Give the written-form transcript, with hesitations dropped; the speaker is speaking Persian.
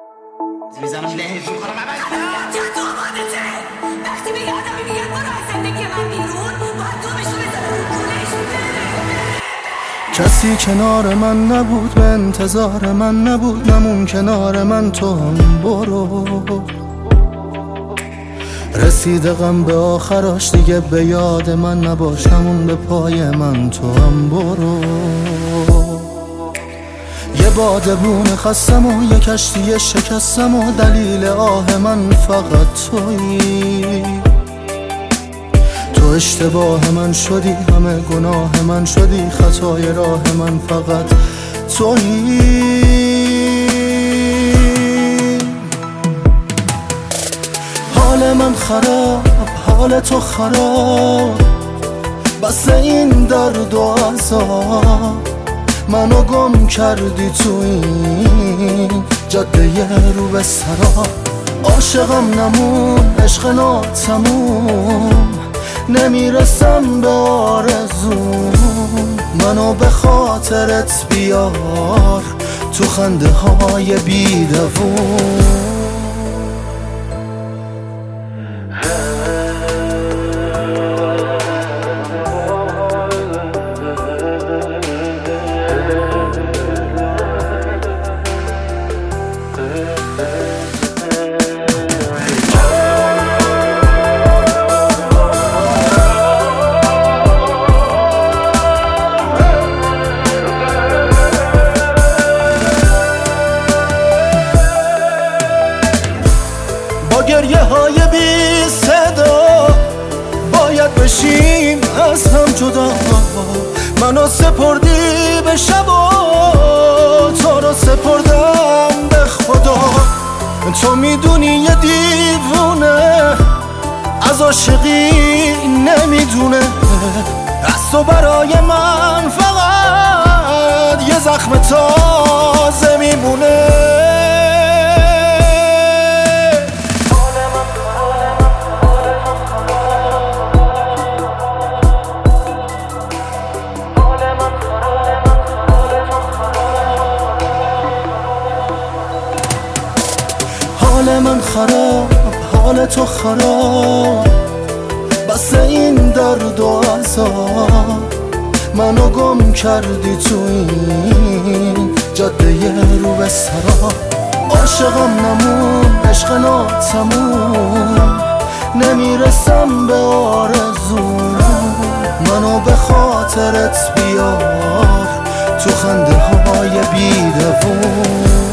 میزنم لهش میکنم تو آمادته وقتی به یادمی میگن برو از زندگی من بیرون باید تو بشو بزنم رو کولش کسی کنار من نبود، به انتظار من نبود، نمون کنار من تو هم برو. رسیده غم به آخراش، دیگه به یاد من نباش، نمون به پای من تو هم برو. یه بادبون خستم و یه کشتی شکستم و دلیل آه من فقط تویی. تو اشتباه من شدی، همه گناه من شدی، خطای راه من فقط تویی. حال من خراب، حال تو خراب، بس این درد و عذاب منو گم کردی تو این جاده رو به سراب. عاشقم نمون، عشق ناتموم، نمیرسم به آرزوم، منو به خاطرت بیار تو خنده های بیدوون. گریه های بی صدا باید بشیم از هم جدا. منو سپردی به شب و تو رو سپردم به خدا. تو میدونی یه دیوونه از عاشقی نمیدونه، از تو برای من فقط یه زخم تازه میمونه. حال من خراب، حال تو خراب، بس این درد و عذاب منو گم کردی تو این جاده رو به سراب. عاشقم نمون، عشق ناتموم، نمیرسم به آرزوم، منو به خاطرت بیار تو خنده های بیدوون.